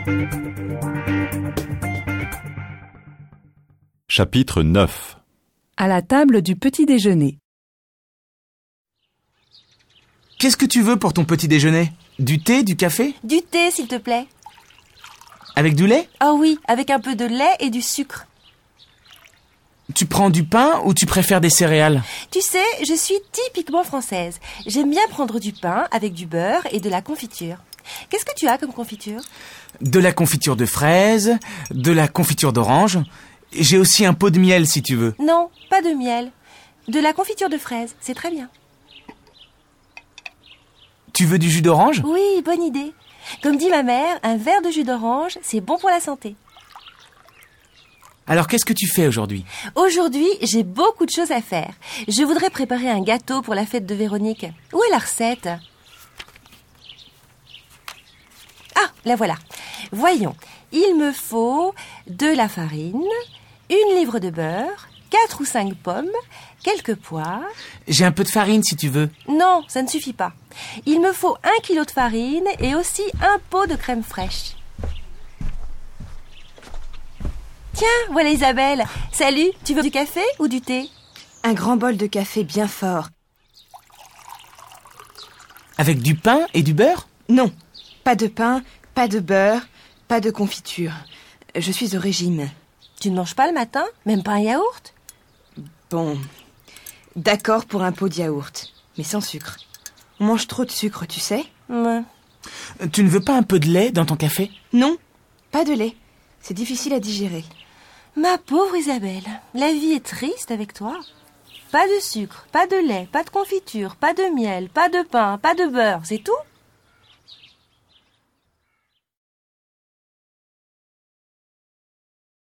Chapitre 9. À la table du petit déjeuner. Qu'est-ce que tu veux pour ton petit déjeuner ? Du thé, du café ? Du thé, s'il te plaît. Avec du lait ? Ah oui, avec un peu de lait et du sucre. Tu prends du pain ou tu préfères des céréales ? Tu sais, je suis typiquement française. J'aime bien prendre du pain avec du beurre et de la confiture. Qu'est-ce que tu as comme confiture ? De la confiture de fraises, de la confiture d'orange. J'ai aussi un pot de miel si tu veux. Non, pas de miel. De la confiture de fraises, c'est très bien. Tu veux du jus d'orange ? Oui, bonne idée. Comme dit ma mère, un verre de jus d'orange, c'est bon pour la santé. Alors qu'est-ce que tu fais aujourd'hui ? Aujourd'hui, j'ai beaucoup de choses à faire. Je voudrais préparer un gâteau pour la fête de Véronique. Où est la recette ? Ah, la voilà. Voyons, il me faut de la farine, 1 livre de beurre, 4 ou 5 pommes, quelques pois. J'ai un peu de farine si tu veux. Non, ça ne suffit pas. Il me faut 1 kilo de farine et aussi un pot de crème fraîche. Tiens, voilà Isabelle. Salut, tu veux du café ou du thé ? Un grand bol de café bien fort. Avec du pain et du beurre ? Non, pas de pain, pas de beurre, pas de confiture. Je suis au régime. Tu ne manges pas le matin ? Même pas un yaourt ? Bon, d'accord pour un pot de yaourt, mais sans sucre. On mange trop de sucre, tu sais ? Ouais. Tu ne veux pas un peu de lait dans ton café ? Non, pas de lait. C'est difficile à digérer. Ma pauvre Isabelle, la vie est triste avec toi. Pas de sucre, pas de lait, pas de confiture, pas de miel, pas de pain, pas de beurre, c'est tout ?